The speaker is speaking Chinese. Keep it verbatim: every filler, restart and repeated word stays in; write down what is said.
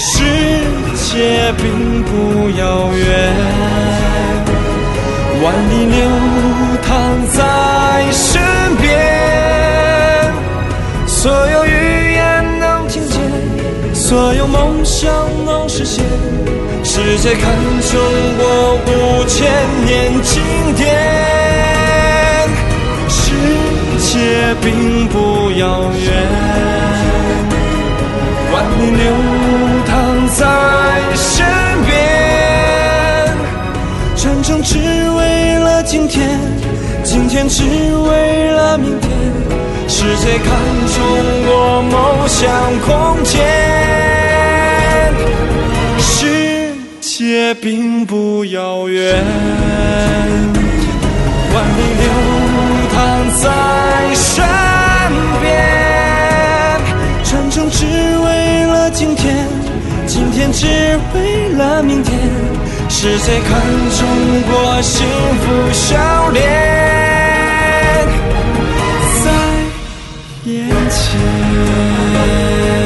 世界并不遥远，万里流淌在身边，所有语言能听见，所有梦想能实现，世界看中我五千年经典，世界并不遥远，万里流淌在身边，战争只为了今天，今天只为了明天，世界看中我梦想空间，世界并不遥远，万里流淌在身边，战争只为了今天，今天只为了明天，世界看中过幸福笑脸在眼前。